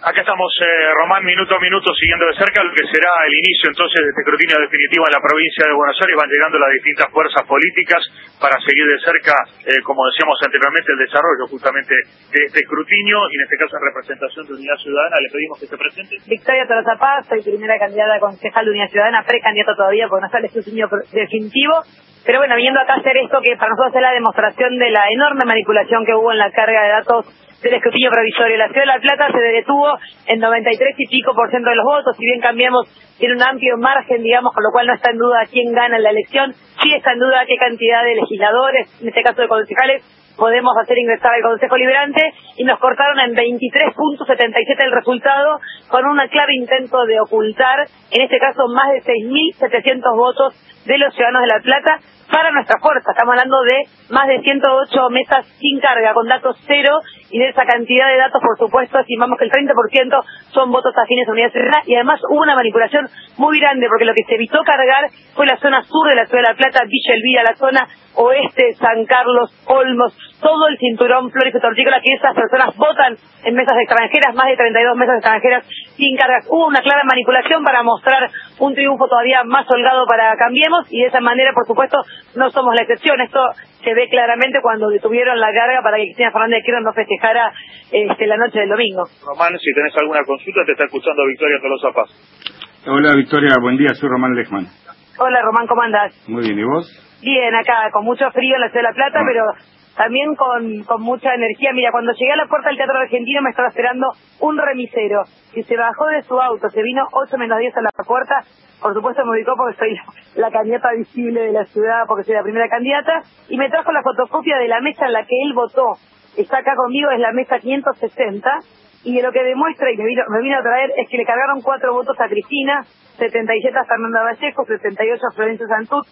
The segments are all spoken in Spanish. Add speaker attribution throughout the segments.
Speaker 1: Acá estamos, Román, minuto a minuto siguiendo de cerca lo que será el inicio entonces de este escrutinio definitivo en la provincia de Buenos Aires. Van llegando las distintas fuerzas políticas para seguir de cerca, como decíamos anteriormente, el desarrollo justamente de este escrutinio y en este caso en representación de Unidad Ciudadana. Le pedimos que se presente.
Speaker 2: Victoria Tolosa Paz, soy primera candidata a concejal de Unidad Ciudadana, precandidata todavía porque no está el escrutinio definitivo. Pero bueno, viniendo acá a hacer esto que para nosotros es la demostración de la enorme manipulación que hubo en la carga de datos del escrutinio provisorio. La Ciudad de La Plata se detuvo en 93 y pico % de los votos, si bien Cambiemos tiene un amplio margen, digamos, con lo cual no está en duda quién gana en la elección, sí está en duda qué cantidad de legisladores, en este caso de concejales, podemos hacer ingresar al Consejo Liberante, y nos cortaron en 23.77 el resultado, con un claro intento de ocultar, en este caso, más de 6.700 votos de los ciudadanos de La Plata para nuestra fuerza. Estamos hablando de más de 108 mesas sin carga, con datos cero, y de esa cantidad de datos, por supuesto, estimamos que el 30% son votos afines a Unidad Ciudadana, y además hubo una manipulación muy grande, porque lo que se evitó cargar fue la zona sur de la Ciudad de La Plata, Villa Elvira, la zona oeste, San Carlos, Olmos, todo el cinturón Flores y Hortícola, que esas personas votan en mesas extranjeras, más de 32 mesas extranjeras sin cargas. Hubo una clara manipulación para mostrar un triunfo todavía más holgado para Cambiemos, y de esa manera, por supuesto, no somos la excepción. Esto se ve claramente cuando detuvieron la carga para que Cristina Fernández de Kirchner no festejara la noche del domingo.
Speaker 1: Román, si tenés alguna consulta, te está escuchando Victoria Tolosa Paz.
Speaker 3: Hola Victoria, buen día, soy Román Lechman.
Speaker 2: Hola Román, ¿cómo andás?
Speaker 3: Muy bien, ¿y vos?
Speaker 2: Bien, acá, con mucho frío en la Ciudad de La Plata, pero también con mucha energía. Mira, cuando llegué a la puerta del Teatro Argentino me estaba esperando un remisero que se bajó de su auto, se vino 8 menos 10 a la puerta. Por supuesto me ubicó porque soy la candidata visible de la ciudad, porque soy la primera candidata, y me trajo la fotocopia de la mesa en la que él votó. Está acá conmigo, es la mesa 560, y de lo que demuestra y me vino a traer es que le cargaron 4 votos a Cristina, 77 a Fernanda Vallejo, 78 a Florencio Santut,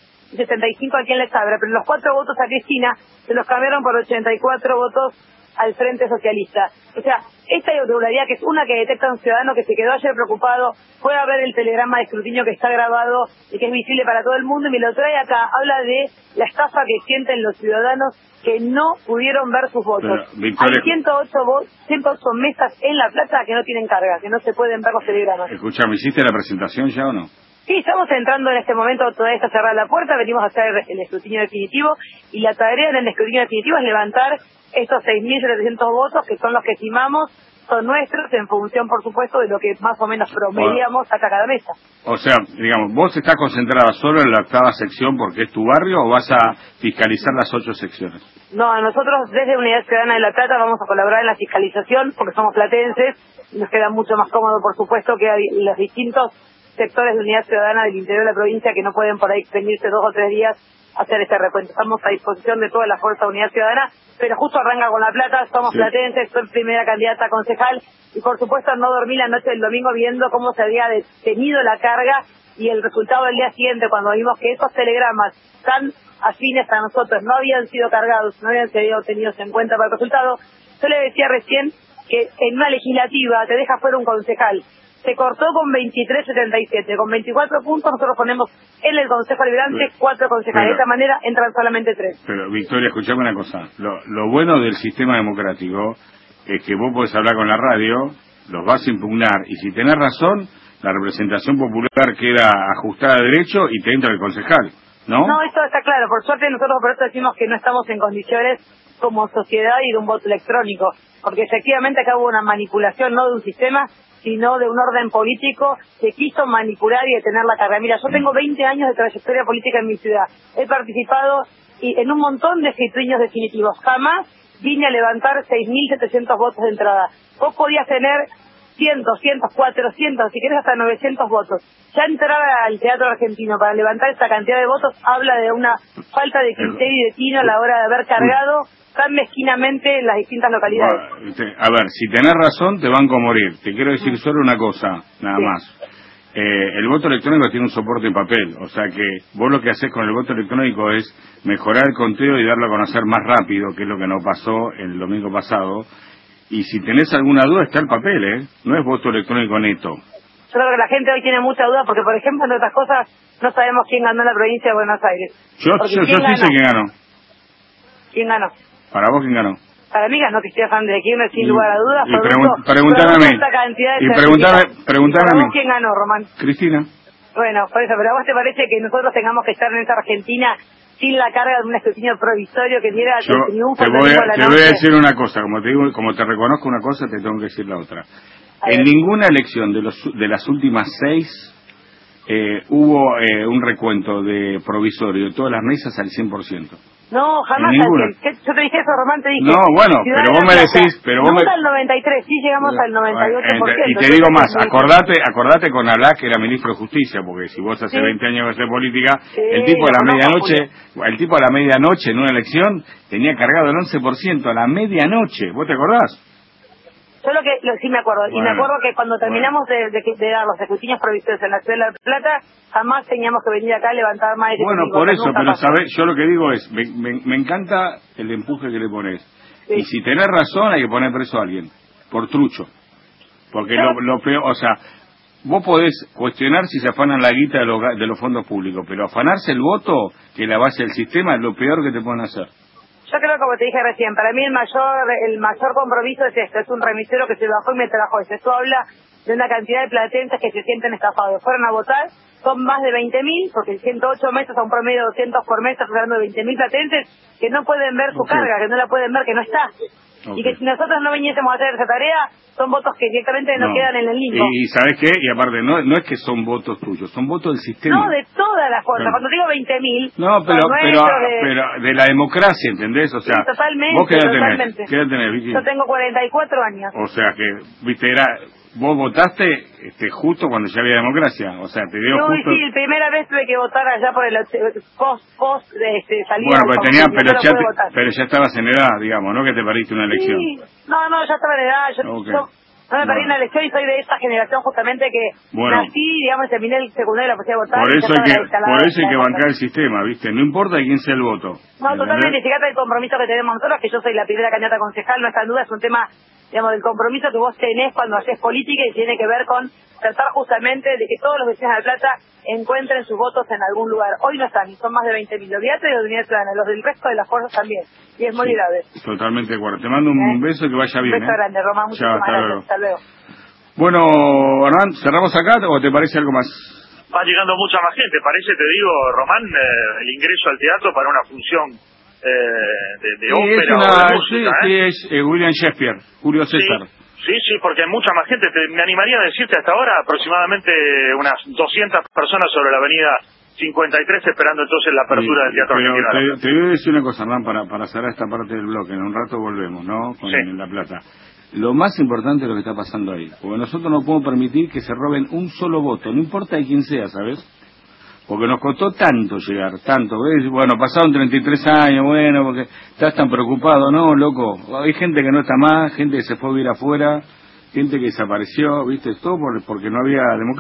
Speaker 2: 75 a quien les abra, pero los 4 votos a Cristina se los cambiaron por 84 votos al Frente Socialista. O sea, esta irregularidad, que es una que detecta un ciudadano que se quedó ayer preocupado, fue a ver el telegrama de escrutinio que está grabado y que es visible para todo el mundo, y me lo trae acá. Habla de la estafa que sienten los ciudadanos que no pudieron ver sus votos.
Speaker 3: Pero, Victoria,
Speaker 2: hay 108 mesas en La Plata que no tienen carga, que no se pueden ver los telegramas.
Speaker 3: Escuchame, ¿hiciste la presentación ya o no?
Speaker 2: Sí, estamos entrando en este momento, todavía está cerrada la puerta, venimos a hacer el escrutinio definitivo, y la tarea en el escrutinio definitivo es levantar estos 6.700 votos, que son los que estimamos son nuestros, en función, por supuesto, de lo que más o menos promediamos a cada mesa.
Speaker 3: O sea, digamos, ¿vos estás concentrada solo en la octava sección porque es tu barrio, o vas a fiscalizar las 8 secciones?
Speaker 2: No, nosotros desde Unidad Ciudadana de La Plata vamos a colaborar en la fiscalización, porque somos platenses, y nos queda mucho más cómodo, por supuesto, que los distintos sectores de Unidad Ciudadana del interior de la provincia que no pueden por ahí extendirse 2 o 3 días a hacer este recuento. Estamos a disposición de toda la fuerza de Unidad Ciudadana, pero justo arranca con La Plata, somos platenses, soy primera candidata a concejal, y por supuesto no dormí la noche del domingo viendo cómo se había detenido la carga, y el resultado del día siguiente, cuando vimos que esos telegramas tan afines a nosotros no habían sido cargados, no habían sido tenidos en cuenta para el resultado. Yo le decía recién que en una legislativa te deja fuera un concejal. Se cortó con 23.77, con 24 puntos nosotros ponemos en el Consejo Liberante 4 concejales, de esta manera entran solamente 3.
Speaker 3: Pero Victoria, escuchame una cosa, lo bueno del sistema democrático es que vos podés hablar con la radio, los vas a impugnar, y si tenés razón, la representación popular queda ajustada a derecho y te entra el concejal, ¿no?
Speaker 2: No, esto está claro, por suerte nosotros por eso decimos que no estamos en condiciones como sociedad y de un voto electrónico, porque efectivamente acá hubo una manipulación no de un sistema, sino de un orden político que quiso manipular y detener la carrera. Mira, yo tengo 20 años de trayectoria política en mi ciudad. He participado en un montón de escrutinios definitivos. Jamás vine a levantar 6.700 votos de entrada. Vos podías tener 100, 200, 400, si querés hasta 900 votos. Ya entrar al Teatro Argentino para levantar esta cantidad de votos habla de una falta de criterio y de tino a la hora de haber cargado tan mezquinamente en las distintas localidades.
Speaker 3: A ver, si tenés razón, te banco a morir. Te quiero decir solo una cosa, nada más. El voto electrónico tiene un soporte en papel, o sea que vos lo que haces con el voto electrónico es mejorar el conteo y darlo a conocer más rápido, que es lo que no pasó el domingo pasado. Y si tenés alguna duda, está el papel, no es voto electrónico neto.
Speaker 2: Yo creo que la gente hoy tiene mucha duda porque, por ejemplo, entre otras cosas, no sabemos quién ganó en la provincia de Buenos Aires.
Speaker 3: Yo sí sé quién ganó.
Speaker 2: ¿Quién ganó?
Speaker 3: ¿Para vos quién ganó?
Speaker 2: Para mí ganó Cristina Fernández de Kirchner sin lugar a dudas.
Speaker 3: Y preguntame a mí. Y preguntame a mí.
Speaker 2: ¿Quién ganó, Román?
Speaker 3: Cristina.
Speaker 2: Bueno, por eso, pero ¿a vos te parece que nosotros tengamos que estar en esta Argentina sin la carga de un escrutinio provisorio que diera el triunfo?
Speaker 3: Te voy a decir una cosa, como te reconozco una cosa, te tengo que decir la otra. En ninguna elección de las últimas 6 hubo un recuento de provisorio de todas las mesas al 100%.
Speaker 2: No, jamás. Yo te dije eso, Román, te dije.
Speaker 3: No, bueno, pero vos me decís...
Speaker 2: Nunca al 93, sí llegamos al 98%.
Speaker 3: Y te digo más, acordate con Alá, que era ministro de Justicia, porque si vos hace 20 años que haces política, el tipo a la medianoche en una elección tenía cargado el 11% a la medianoche, ¿vos te acordás?
Speaker 2: Yo sí me acuerdo, y me acuerdo que cuando terminamos de dar los escrutinios provisorios en la Ciudad de La Plata, jamás teníamos que venir acá a levantar más de...
Speaker 3: Bueno, por eso, pero sabés, yo lo que digo es, me encanta el empuje que le pones, y si tenés razón hay que poner preso a alguien, por trucho, porque lo peor, o sea, vos podés cuestionar si se afanan la guita de los fondos públicos, pero afanarse el voto, que es la base del sistema, es lo peor que te pueden hacer.
Speaker 2: Yo creo, como te dije recién, para mí el mayor compromiso es esto, es un remisero que se bajó y me trajo eso. Esto habla de una cantidad de platenses que se sienten estafados. Fueron a votar, son más de 20.000, porque 108 meses a un promedio de 200 por mes, estamos hablando de 20.000 platenses que no pueden ver su carga, que no la pueden ver, que no está. Y que si nosotros no viniésemos a hacer esa tarea, son votos que directamente no quedan en el limbo.
Speaker 3: Y ¿sabes qué? Y aparte, no es que son votos tuyos, son votos del sistema.
Speaker 2: No, de todas las cosas. Cuando digo 20.000...
Speaker 3: No, pero de la democracia, ¿entendés? O sea,
Speaker 2: sí, totalmente,
Speaker 3: ¿vos qué edad tenés, Vicky?
Speaker 2: Yo tengo 44 años.
Speaker 3: O sea que, viste, vos votaste justo cuando ya había democracia, o sea, te dio justo...
Speaker 2: Sí, la primera vez tuve que votar allá por el post salida.
Speaker 3: Bueno, pero ya estabas en edad, digamos, ¿no? Que te perdiste una elección.
Speaker 2: Sí, no, ya estaba en edad, yo no me perdí una elección y soy de esta generación justamente que nací, digamos, terminé el secundario y la pasé a votar.
Speaker 3: Por eso hay que bancar el sistema, ¿viste? No importa de quién sea el voto.
Speaker 2: No, totalmente, fíjate el compromiso que tenemos nosotros, que yo soy la primera candidata concejal, no está en duda, es un tema, digamos, del compromiso que vos tenés cuando haces política y tiene que ver con tratar justamente de que todos los vecinos de La Plata encuentren sus votos en algún lugar. Hoy no están, y son más de 20.000. Olvídate de la Unidad Ciudadana, los del resto de las fuerzas también. Y es muy grave.
Speaker 3: Totalmente de acuerdo. Te mando un beso y que vaya bien.
Speaker 2: Un beso grande, Román. Muchísimas gracias. Hasta luego.
Speaker 3: Bueno, Hernán, ¿cerramos acá o te parece algo más?
Speaker 1: Va llegando mucha más gente. Parece, te digo, Román, el ingreso al teatro para una función de ópera o de música.
Speaker 3: Sí, es William Shakespeare, Julio César.
Speaker 1: Sí, porque hay mucha más gente. Me animaría a decirte hasta ahora aproximadamente unas 200 personas sobre la avenida 53 esperando entonces la apertura del Teatro Argentino.
Speaker 3: Te voy a decir una cosa, Hernán, para cerrar esta parte del bloque. En un rato volvemos, ¿no? En La Plata. Lo más importante es lo que está pasando ahí. Porque nosotros no podemos permitir que se roben un solo voto, no importa de quién sea, ¿sabes? Porque nos costó tanto llegar, tanto, ¿ves? Bueno, pasaron 33 años, bueno, porque estás tan preocupado, ¿no, loco? Hay gente que no está más, gente que se fue a vivir afuera, gente que desapareció, ¿viste? Todo porque no había democracia.